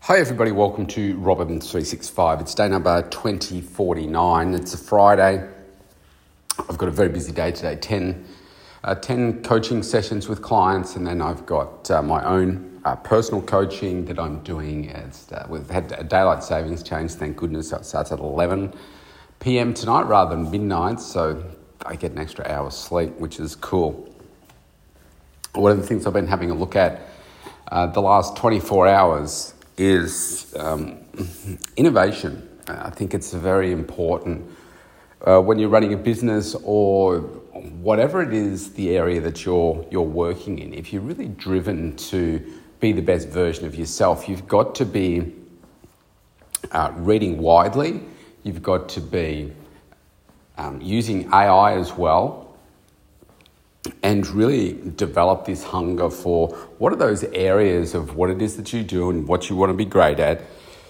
Hi everybody, welcome to Robin 365. It's day number 2049. It's a Friday. I've got a very busy day today, 10 coaching sessions with clients, and then I've got my own personal coaching that I'm doing. We've had a daylight savings change, thank goodness, so it starts at 11 p.m. tonight rather than midnight, so I get an extra hour's sleep, which is cool. One of the things I've been having a look at the last 24 hours is innovation. I think it's very important when you're running a business or whatever it is, the area that you're working in. If you're really driven to be the best version of yourself, you've got to be reading widely. You've got to be using AI as well, and really develop this hunger for what are those areas of what it is that you do and what you want to be great at.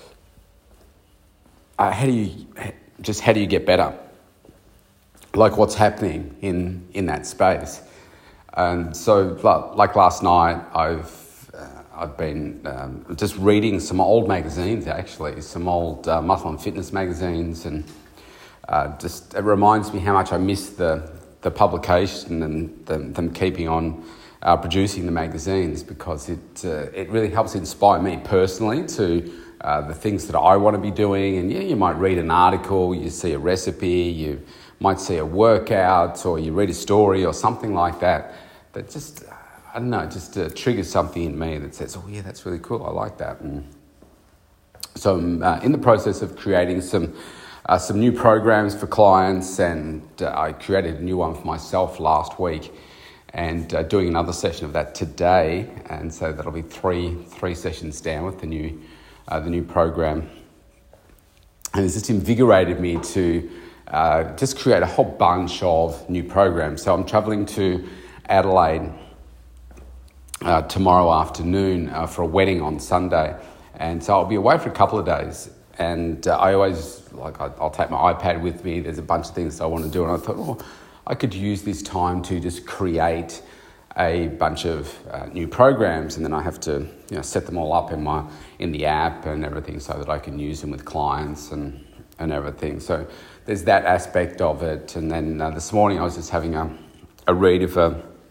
How do you get better? Like what's happening in that space. And so, like last night, I've been just reading some old magazines, actually, some old muscle and fitness magazines, and just it reminds me how much I miss the publication and them keeping on producing the magazines, because it really helps inspire me personally to the things that I want to be doing. And yeah, you might read an article, you see a recipe, you might see a workout, or you read a story or something like that just, I don't know, just triggers something in me that says, oh yeah, that's really cool, I like that. And so I'm in the process of creating some new programs for clients, and I created a new one for myself last week, and doing another session of that today, and so that'll be three sessions down with the new program. And it's just invigorated me to just create a whole bunch of new programs. So I'm travelling to Adelaide tomorrow afternoon for a wedding on Sunday, and so I'll be away for a couple of days. And I always, I'll take my iPad with me. There's a bunch of things I want to do. And I thought, I could use this time to just create a bunch of new programs. And then I have to set them all up in the app and everything so that I can use them with clients and everything. So there's that aspect of it. And then this morning I was just having a read of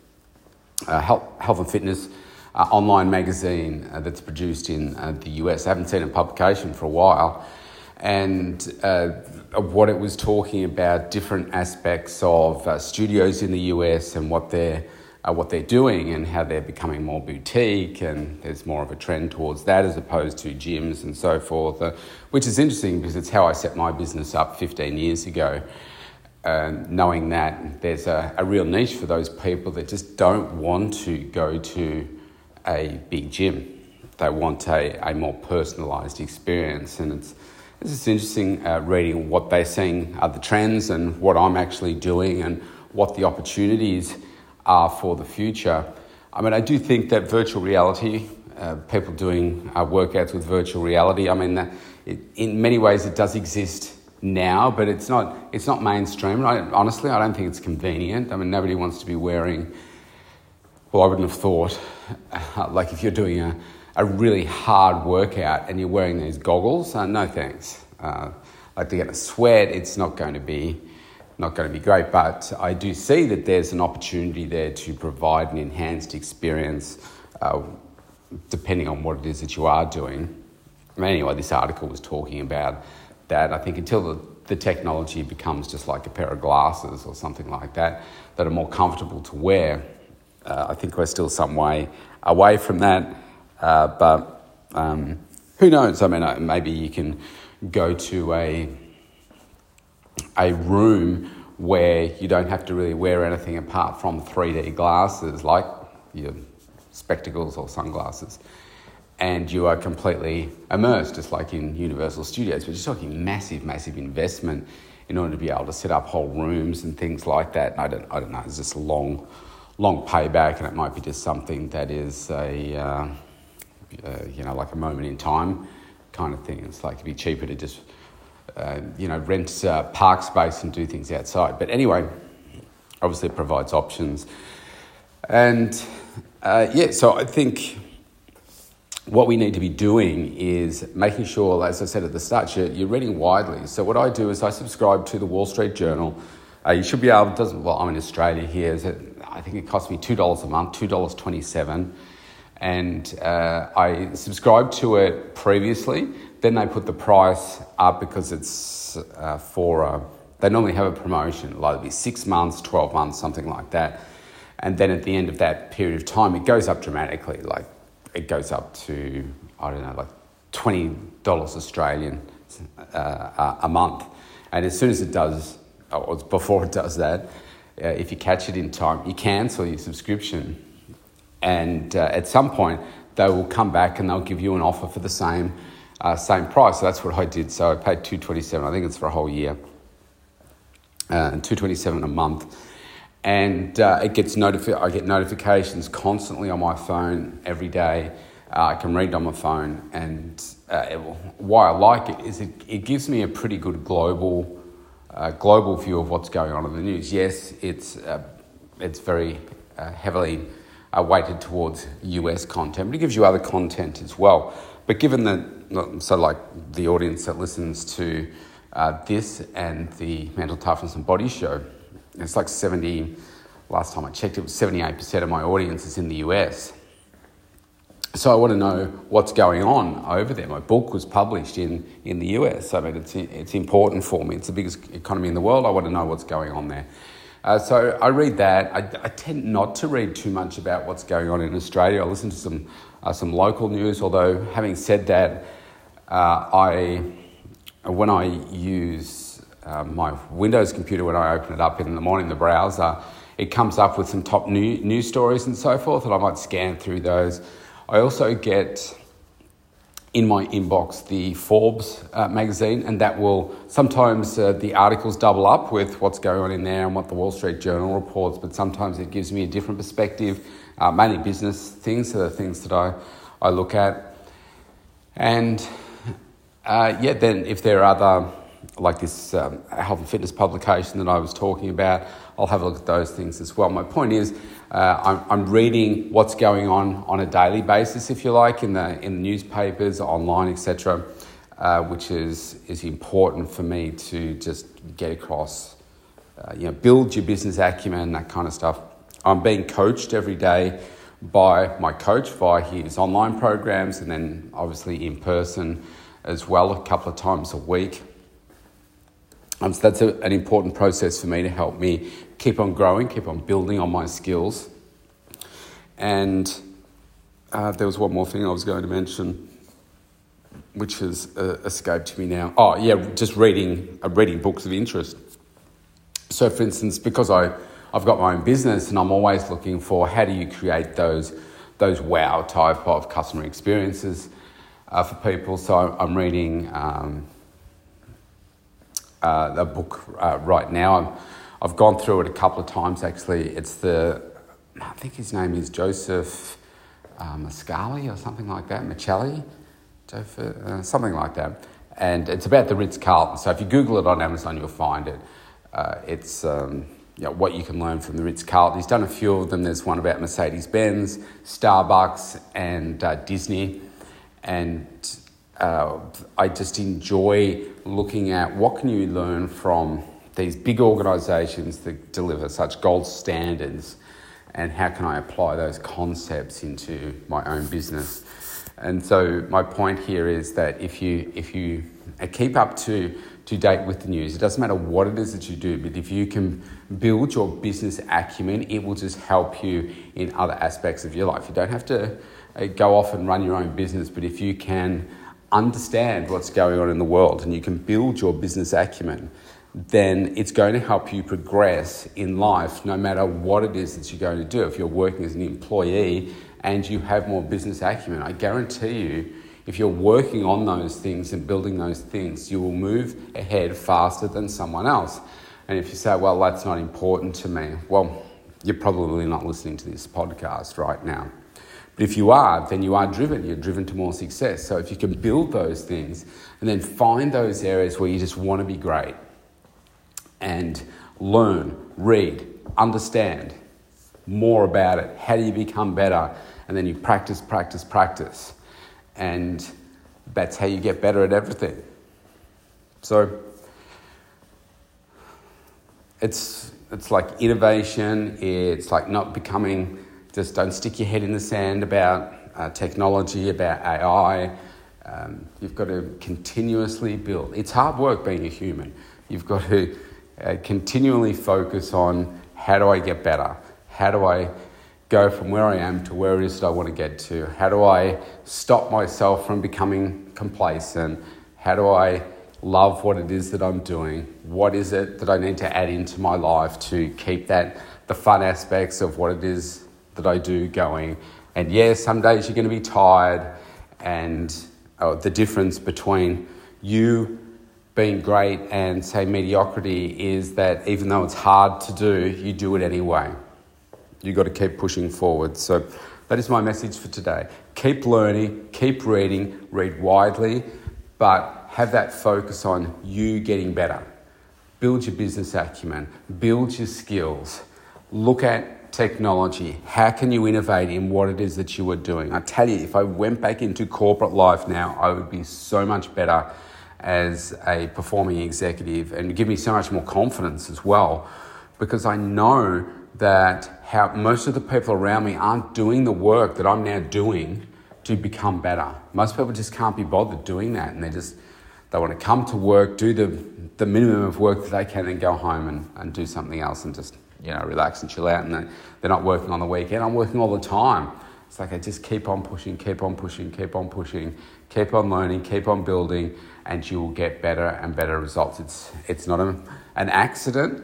a health and fitness online magazine that's produced in the US. I haven't seen a publication for a while, and what it was talking about, different aspects of studios in the US and what they're doing and how they're becoming more boutique, and there's more of a trend towards that as opposed to gyms and so forth, which is interesting because it's how I set my business up 15 years ago. Knowing that there's a real niche for those people that just don't want to go to a big gym. They want a more personalised experience, and it's just interesting reading what they're saying are the trends and what I'm actually doing and what the opportunities are for the future. I mean, I do think that virtual reality, people doing workouts with virtual reality, I mean, in many ways it does exist now, but it's not mainstream. Honestly, I don't think it's convenient. I mean, nobody wants to be wearing, well, I wouldn't have thought, like if you're doing a really hard workout and you're wearing these goggles, no thanks. Like to get a sweat, it's not going to be great. But I do see that there's an opportunity there to provide an enhanced experience, depending on what it is that you are doing. Anyway, this article was talking about that. I think until the technology becomes just like a pair of glasses or something like that are more comfortable to wear, I think we're still some way away from that, but who knows? I mean, maybe you can go to a room where you don't have to really wear anything apart from 3D glasses, like your spectacles or sunglasses, and you are completely immersed, just like in Universal Studios. We're just talking massive investment in order to be able to set up whole rooms and things like that. And I don't know. It's just a long payback, and it might be just something that is like a moment in time kind of thing. It's like it'd be cheaper to just rent park space and do things outside. But anyway, obviously it provides options, and so I think what we need to be doing is making sure, as I said at the start, you're reading widely. So what I do is I subscribe to the Wall Street Journal. You should be able to, well, I'm in Australia here. I think it costs me $2 a month, $2.27. And I subscribed to it previously. Then they put the price up because it's they normally have a promotion, like it'll be 6 months, 12 months, something like that. And then at the end of that period of time, it goes up dramatically. Like it goes up to, I don't know, like $20 Australian a month. And as soon as it does, or before it does that, if you catch it in time, you cancel your subscription. And at some point, they will come back and they'll give you an offer for the same price. So that's what I did. So I paid $2.27. I think it's for a whole year, and $2.27 a month. And I get notifications constantly on my phone every day. I can read on my phone, and why I like it is it gives me a pretty good global view of what's going on in the news. Yes, it's very heavily weighted towards US content, but it gives you other content as well. But given that, so like the audience that listens to this and the Mental Toughness and Body Show, it's like last time I checked, it was 78% of my audience is in the US. So I want to know what's going on over there. My book was published in the US. I mean, it's important for me. It's the biggest economy in the world. I want to know what's going on there. So I read that. I tend not to read too much about what's going on in Australia. I listen to some local news, although having said that, when I use my Windows computer, when I open it up in the morning, the browser, it comes up with some top news stories and so forth, and I might scan through those. I also get in my inbox the Forbes magazine, and that will sometimes the articles double up with what's going on in there and what the Wall Street Journal reports, but sometimes it gives me a different perspective, mainly business things, so the things that I look at. And then if there are other, like this health and fitness publication that I was talking about, I'll have a look at those things as well. My point is, I'm reading what's going on a daily basis, if you like, in the newspapers, online, etc., which is important for me to just get across, build your business acumen, that kind of stuff. I'm being coached every day by my coach via his online programs, and then obviously in person as well, a couple of times a week. So that's an important process for me to help me keep on growing, keep on building on my skills. And there was one more thing I was going to mention, which has escaped me now. Oh, yeah, just reading books of interest. So, for instance, because I've got my own business and I'm always looking for how do you create those wow type of customer experiences for people. So I'm reading a book right now. I've gone through it a couple of times actually. I think his name is Joseph Mascali or something like that, Michelli, something like that. And it's about the Ritz-Carlton. So if you Google it on Amazon, you'll find it. It's what you can learn from the Ritz-Carlton. He's done a few of them. There's one about Mercedes-Benz, Starbucks, and Disney. And I just enjoy looking at what can you learn from these big organisations that deliver such gold standards, and how can I apply those concepts into my own business. And so my point here is that if you keep up to date with the news, it doesn't matter what it is that you do, but if you can build your business acumen, it will just help you in other aspects of your life. You don't have to go off and run your own business, but if you can understand what's going on in the world and you can build your business acumen, then it's going to help you progress in life no matter what it is that you're going to do. If you're working as an employee and you have more business acumen, I guarantee you, if you're working on those things and building those things, you will move ahead faster than someone else. And if you say, well, that's not important to me, well, you're probably not listening to this podcast right now. But if you are, then you are driven. You're driven to more success. So if you can build those things and then find those areas where you just want to be great and learn, read, understand more about it. How do you become better? And then you practice. And that's how you get better at everything. So it's like innovation. It's like not becoming, just don't stick your head in the sand about technology, about AI. You've got to continuously build. It's hard work being a human. You've got to continually focus on, how do I get better? How do I go from where I am to where it is that I want to get to? How do I stop myself from becoming complacent? How do I love what it is that I'm doing? What is it that I need to add into my life to keep the fun aspects of what it is that I do going? And yeah, some days you're going to be tired, and the difference between you being great and, say, mediocrity is that even though it's hard to do, you do it anyway. You've got to keep pushing forward. So that is my message for today. Keep learning, keep reading, read widely, but have that focus on you getting better. Build your business acumen, build your skills, look at technology. How can you innovate in what it is that you are doing? I tell you, if I went back into corporate life now, I would be so much better as a performing executive, and give me so much more confidence as well, because I know that how most of the people around me aren't doing the work that I'm now doing to become better. Most people just can't be bothered doing that, and they want to come to work, do the minimum of work that they can, and go home and do something else and just, relax and chill out. And they're not working on the weekend. I'm working all the time. It's like I just keep on pushing, keep on pushing, keep on pushing, keep on learning, keep on building, and you will get better and better results. It's not an accident.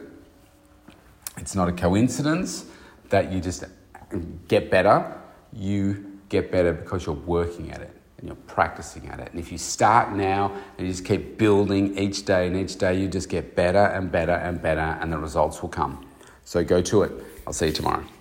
It's not a coincidence that you just get better. You get better because you're working at it and you're practicing at it. And if you start now and you just keep building each day and each day, you just get better and better and better, and the results will come. So go to it. I'll see you tomorrow.